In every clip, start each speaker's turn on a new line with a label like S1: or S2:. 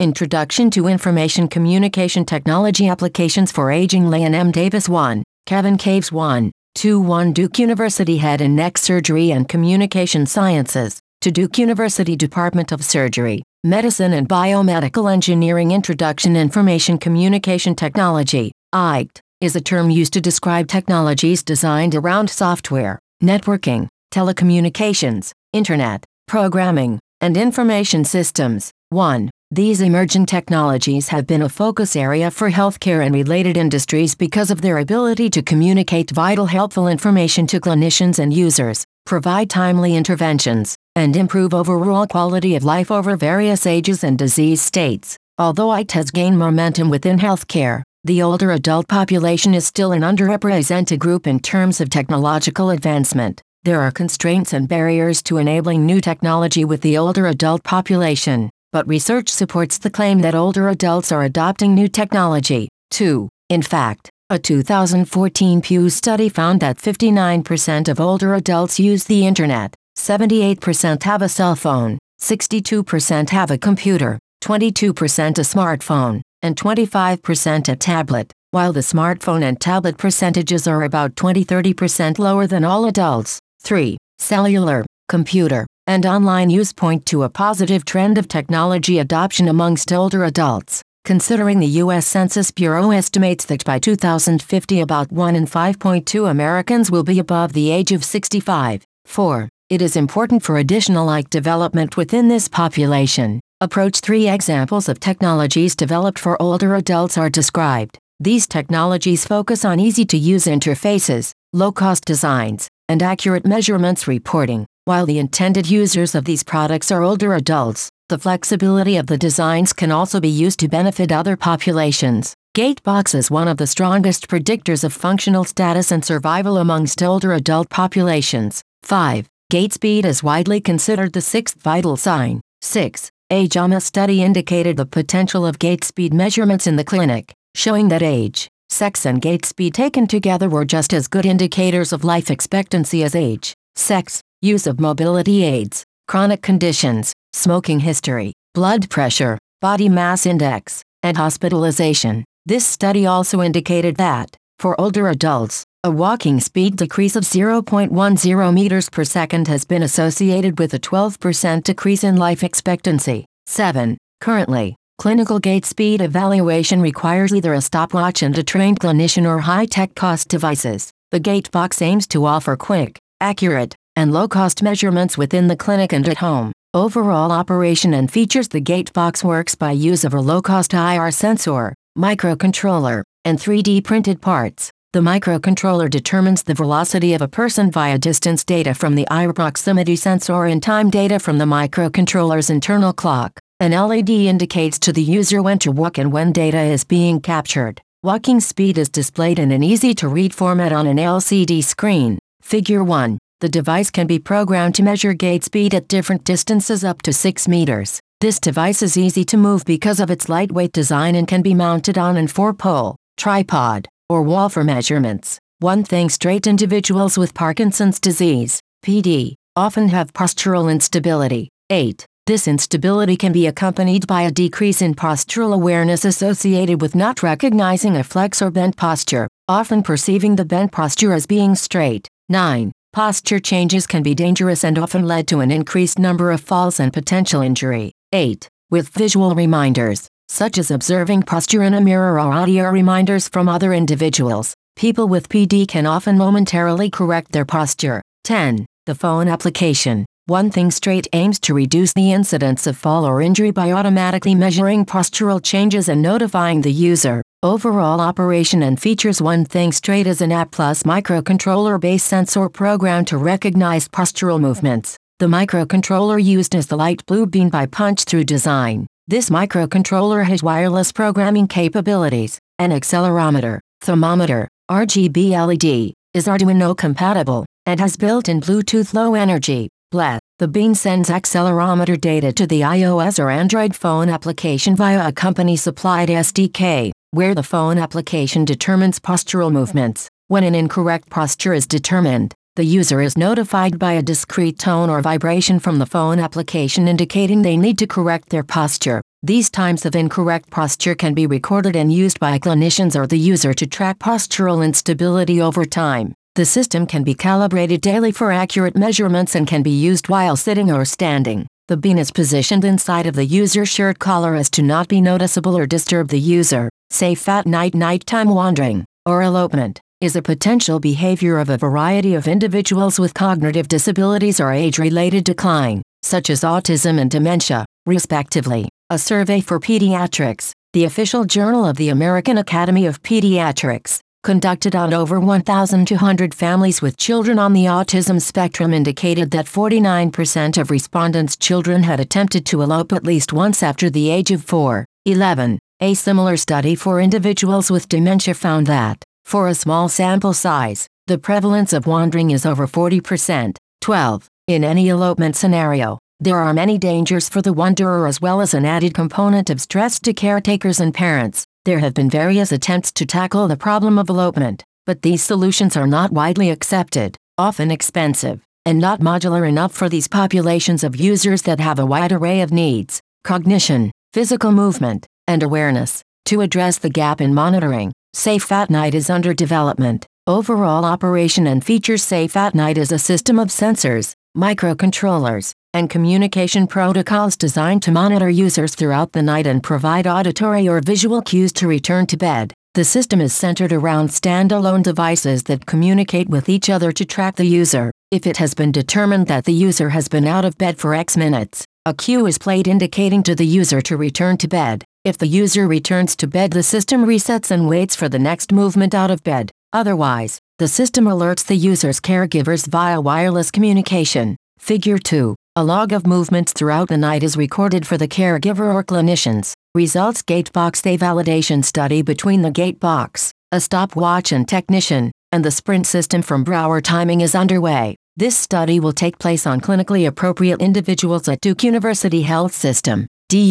S1: Introduction to Information Communication Technology Applications for Aging. Layan M. Davis 1, Kevin Caves 1, 2-1 Duke University Head and Neck Surgery and Communication Sciences, to Duke University Department of Surgery, Medicine and Biomedical Engineering. Introduction. Information Communication Technology, IT, is a term used to describe technologies designed around software, networking, telecommunications, internet, programming, and information systems. 1. These emerging technologies have been a focus area for healthcare and related industries because of their ability to communicate vital helpful information to clinicians and users, provide timely interventions, and improve overall quality of life over various ages and disease states. Although IT has gained momentum within healthcare, the older adult population is still an underrepresented group in terms of technological advancement. There are constraints and barriers to enabling new technology with the older adult population, but research supports the claim that older adults are adopting new technology. 2. In fact, a 2014 Pew study found that 59% of older adults use the internet, 78% have a cell phone, 62% have a computer, 22% a smartphone, and 25% a tablet, while the smartphone and tablet percentages are about 20–30% lower than all adults. 3. Cellular, computer, and online use point to a positive trend of technology adoption amongst older adults, considering the U.S. Census Bureau estimates that by 2050 about 1 in 5.2 Americans will be above the age of 65. 4. It is important for additional IT development within this population. Approach. 3 examples of technologies developed for older adults are described. These technologies focus on easy-to-use interfaces, low-cost designs, and accurate measurements reporting. While the intended users of these products are older adults, the flexibility of the designs can also be used to benefit other populations. Gatebox is one of the strongest predictors of functional status and survival amongst older adult populations. 5. Gait speed is widely considered the sixth vital sign. 6. A JAMA study indicated the potential of gait speed measurements in the clinic, showing that age, sex and gait speed taken together were just as good indicators of life expectancy as age, sex, use of mobility aids, chronic conditions, smoking history, blood pressure, body mass index, and hospitalization. This study also indicated that, for older adults, a walking speed decrease of 0.10 meters per second has been associated with a 12% decrease in life expectancy. 7. Currently, clinical gait speed evaluation requires either a stopwatch and a trained clinician or high-tech cost devices. The Gatebox aims to offer quick, accurate, and low-cost measurements within the clinic and at home. Overall operation and features. The Gatebox works by use of a low-cost IR sensor, microcontroller, and 3D printed parts. The microcontroller determines the velocity of a person via distance data from the IR proximity sensor and time data from the microcontroller's internal clock. An LED indicates to the user when to walk and when data is being captured. Walking speed is displayed in an easy-to-read format on an LCD screen. Figure 1. The device can be programmed to measure gait speed at different distances up to 6 meters. This device is easy to move because of its lightweight design and can be mounted on an 4-pole, tripod, or wall for measurements. One thing straight. Individuals with Parkinson's disease, PD, often have postural instability. 8. This instability can be accompanied by a decrease in postural awareness associated with not recognizing a flex or bent posture, often perceiving the bent posture as being straight. 9. Posture changes can be dangerous and often lead to an increased number of falls and potential injury. 8. With visual reminders, such as observing posture in a mirror or audio reminders from other individuals, people with PD can often momentarily correct their posture. 10. The phone application. One Thing Straight aims to reduce the incidence of fall or injury by automatically measuring postural changes and notifying the user. Overall operation and features. One Thing Straight is an app plus microcontroller-based sensor program to recognize postural movements. The microcontroller used is the light blue beam by punch-through design. This microcontroller has wireless programming capabilities, an accelerometer, thermometer, RGB LED, is Arduino compatible, and has built-in Bluetooth Low Energy, BLE. The beam sends accelerometer data to the iOS or Android phone application via a company-supplied SDK, where the phone application determines postural movements. When an incorrect posture is determined, the user is notified by a discrete tone or vibration from the phone application indicating they need to correct their posture. These times of incorrect posture can be recorded and used by clinicians or the user to track postural instability over time. The system can be calibrated daily for accurate measurements and can be used while sitting or standing. The bean is positioned inside of the user's shirt collar as to not be noticeable or disturb the user. Safe at night. Nighttime wandering, or elopement, is a potential behavior of a variety of individuals with cognitive disabilities or age-related decline, such as autism and dementia, respectively. A survey for pediatrics, the official journal of the American Academy of Pediatrics, conducted on over 1,200 families with children on the autism spectrum indicated that 49% of respondents' children had attempted to elope at least once after the age of 4. 11. A similar study for individuals with dementia found that, for a small sample size, the prevalence of wandering is over 40%. 12. In any elopement scenario, there are many dangers for the wanderer as well as an added component of stress to caretakers and parents. There have been various attempts to tackle the problem of elopement, but these solutions are not widely accepted, often expensive, and not modular enough for these populations of users that have a wide array of needs, cognition, physical movement, and awareness. To address the gap in monitoring, Safe at Night is under development. Overall operation and features. Safe at Night is a system of sensors, microcontrollers, and communication protocols designed to monitor users throughout the night and provide auditory or visual cues to return to bed. The system is centered around standalone devices that communicate with each other to track the user. If it has been determined that the user has been out of bed for X minutes, a cue is played indicating to the user to return to bed. If the user returns to bed, the system resets and waits for the next movement out of bed. Otherwise, the system alerts the user's caregivers via wireless communication. Figure 2. A log of movements throughout the night is recorded for the caregiver or clinicians. Results. Gatebox. A validation study between the Gatebox, a stopwatch and technician, and the Sprint system from Brower Timing is underway. This study will take place on clinically appropriate individuals at Duke University Health System,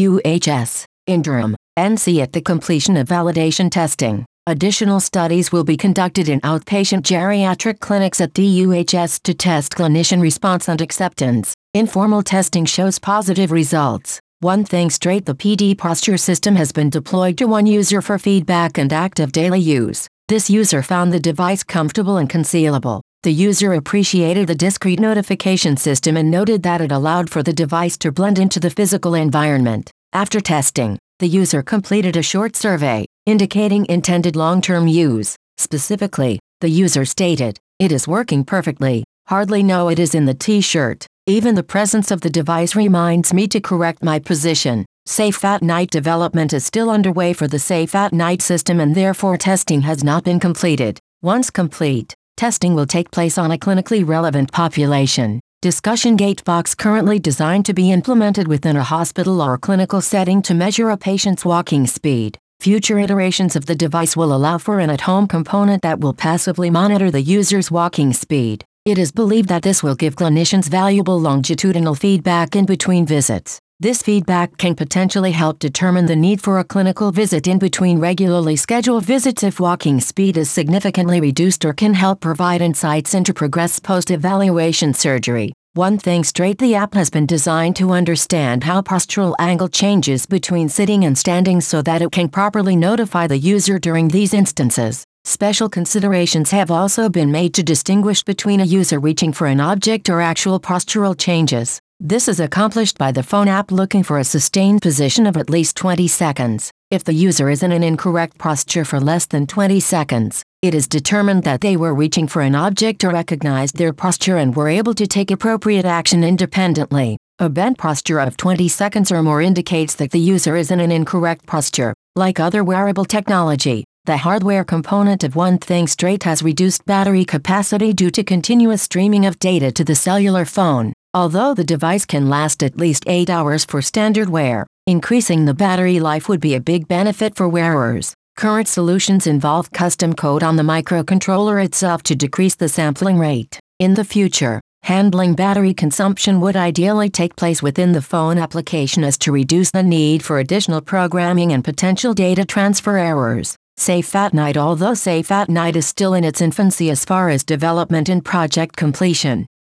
S1: DUHS, in Durham, NC. At the completion of validation testing, additional studies will be conducted in outpatient geriatric clinics at DUHS to test clinician response and acceptance. Informal testing shows positive results. One thing straight, the PD posture system has been deployed to one user for feedback and active daily use. This user found the device comfortable and concealable. The user appreciated the discrete notification system and noted that it allowed for the device to blend into the physical environment. After testing, the user completed a short survey, indicating intended long-term use. Specifically, the user stated, "It is working perfectly. Hardly know it is in the t-shirt. Even the presence of the device reminds me to correct my position." Safe at Night development is still underway for the Safe at Night system and therefore testing has not been completed. Once complete, testing will take place on a clinically relevant population. Discussion. Gatebox currently designed to be implemented within a hospital or clinical setting to measure a patient's walking speed. Future iterations of the device will allow for an at-home component that will passively monitor the user's walking speed. It is believed that this will give clinicians valuable longitudinal feedback in between visits. This feedback can potentially help determine the need for a clinical visit in between regularly scheduled visits if walking speed is significantly reduced, or can help provide insights into progress post-evaluation surgery. One thing straight, the app has been designed to understand how postural angle changes between sitting and standing so that it can properly notify the user during these instances. Special considerations have also been made to distinguish between a user reaching for an object or actual postural changes. This is accomplished by the phone app looking for a sustained position of at least 20 seconds. If the user is in an incorrect posture for less than 20 seconds, it is determined that they were reaching for an object or recognized their posture and were able to take appropriate action independently. A bent posture of 20 seconds or more indicates that the user is in an incorrect posture. Like other wearable technology, the hardware component of One Thing Straight has reduced battery capacity due to continuous streaming of data to the cellular phone. Although the device can last at least 8 hours for standard wear, increasing the battery life would be a big benefit for wearers. Current solutions involve custom code on the microcontroller itself to decrease the sampling rate. In the future, handling battery consumption would ideally take place within the phone application as to reduce the need for additional programming and potential data transfer errors. Safe at Night. Although Safe at Night is still in its infancy as far as development and project completion,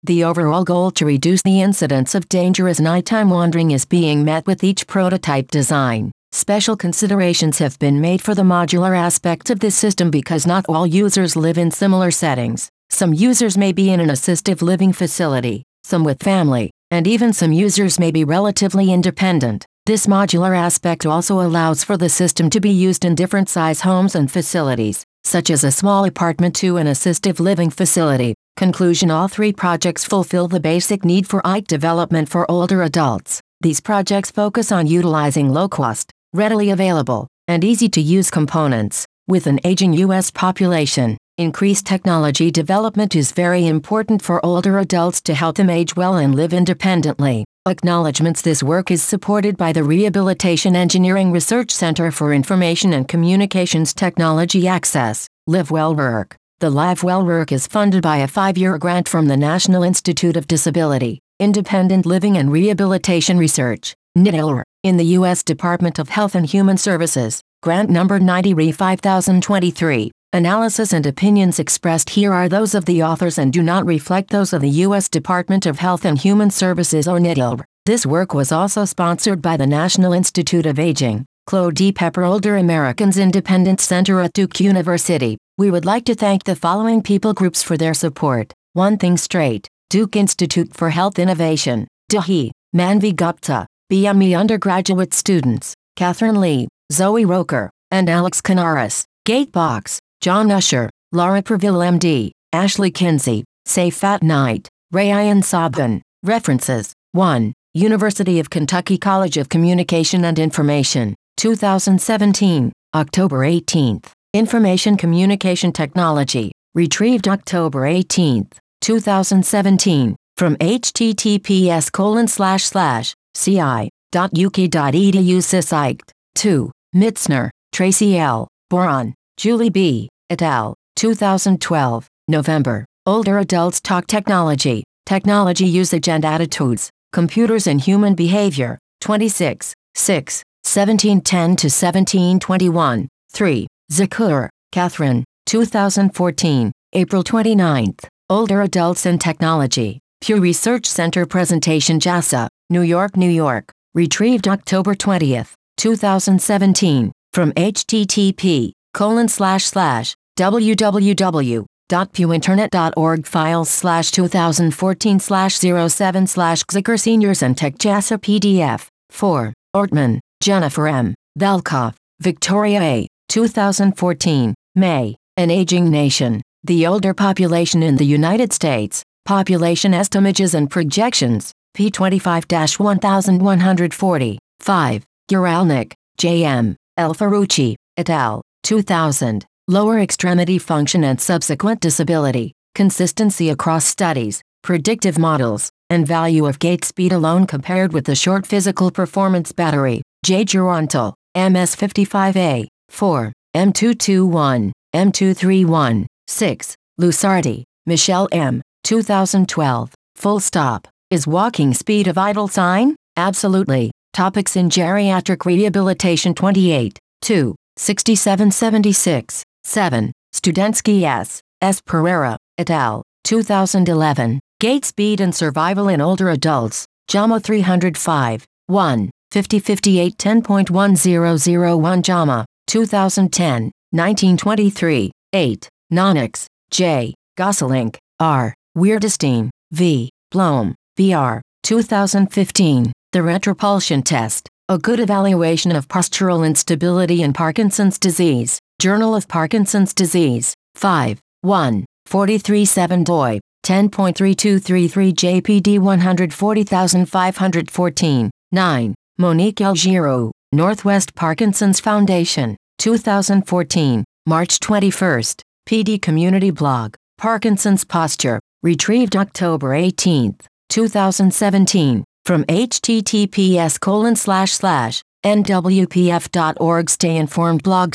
S1: The overall goal to reduce the incidence of dangerous nighttime wandering is being met with each prototype design. Special considerations have been made for the modular aspect of this system because not all users live in similar settings. Some users may be in an assistive living facility, some with family, and even some users may be relatively independent. This modular aspect also allows for the system to be used in different size homes and facilities, such as a small apartment to an assistive living facility. Conclusion: all three projects fulfill the basic need for IKE development for older adults. These projects focus on utilizing low-cost, readily available, and easy-to-use components. With an aging U.S. population, increased technology development is very important for older adults to help them age well and live independently. Acknowledgements: this work is supported by the Rehabilitation Engineering Research Center for Information and Communications Technology Access, LiveWell Work. The LiveWell Work is funded by a 5-year grant from the National Institute of Disability, Independent Living and Rehabilitation Research, NIDILR, in the U.S. Department of Health and Human Services, grant number 90-RE5023. Analysis and opinions expressed here are those of the authors and do not reflect those of the U.S. Department of Health and Human Services or NIDILR. This work was also sponsored by the National Institute of Aging, Claude D. Pepper Older Americans Independent Center at Duke University. We would like to thank the following people groups for their support. One Thing Straight, Duke Institute for Health Innovation, Dahi, Manvi Gupta, BME undergraduate students, Catherine Lee, Zoe Roker, and Alex Canaris, Gatebox, John Usher, Laura Perville MD, Ashley Kinsey, Safat Knight, Rayan Sabban. References: 1. University of Kentucky College of Communication and Information, 2017, October 18. Information Communication Technology, retrieved October 18, 2017, from https://ci.uk.edu/sysIKT. 2. Mitzner, Tracy L., Boron, Julie B., et al., 2012, November. Older Adults Talk Technology, Technology Usage and Attitudes, Computers and Human Behavior, 26, 6, 1710-1721. 3. Zakur, Catherine, 2014, April 29. Older Adults and Technology, Pew Research Center Presentation JASA, New York, New York. Retrieved October 20, 2017, from http://www.pewinternet.org files/2014/07/Zakur Seniors and Tech JASA PDF. 4. Ortman, Jennifer M., Valkov, Victoria A., 2014, May. An Aging Nation, the Older Population in the United States, Population Estimates and Projections, p25-1140. 5. Guralnik, J.M., El Farucci, et al., 2000. Lower Extremity Function and Subsequent Disability, Consistency Across Studies, Predictive Models, and Value of Gait Speed Alone Compared with the Short Physical Performance Battery, J. Gerontal, MS55A. 4. M221, M231. 6. Lusardi, Michelle M., 2012. Full stop. Is walking speed a vital sign? Absolutely. Topics in Geriatric Rehabilitation 28. 2. 6776. 7. Studentsky S. S. Pereira, et al., 2011. Gait Speed and Survival in Older Adults, JAMA 305. 1. 5058 10.1001 JAMA, 2010, 1923. 8. Nonix, J. Gosselink, R. Weirdestein, V. Blom, VR, 2015. The Retropulsion Test, a good evaluation of postural instability in Parkinson's disease, Journal of Parkinson's Disease. 5. 1. 43.7 doi, 10.3233 JPD 140514. 9. Monique L. Giroux, Northwest Parkinson's Foundation, 2014, March 21. PD Community Blog, Parkinson's Posture, retrieved October 18, 2017, from https://nwpf.org Stay Informed blog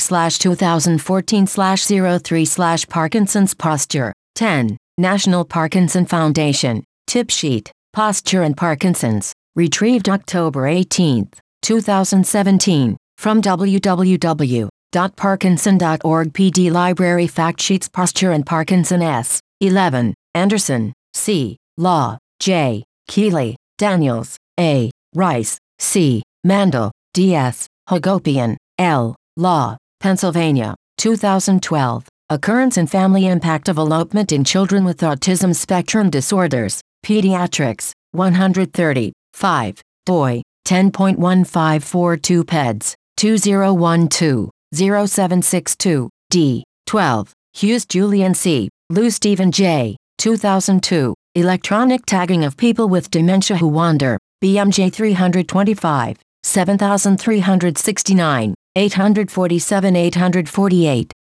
S1: /2014/03/ Parkinson's Posture. 10. National Parkinson Foundation, Tip Sheet, Posture and Parkinson's, retrieved October 18, 2017, from www.parkinson.org PD Library Fact Sheets Posture and Parkinson S. 11. Anderson, C., Law, J. Keeley, Daniels, A. Rice, C. Mandel, D.S., Hagopian, L. Law, Pennsylvania, 2012. Occurrence and family impact of elopement in children with autism spectrum disorders. Pediatrics, 130. 5. doi, 10.1542 peds, 2012-0762, d. 12. Hughes Julian C., Lou Stephen J., 2002. Electronic tagging of people with dementia who wander. BMJ 325, 7369, 847-848.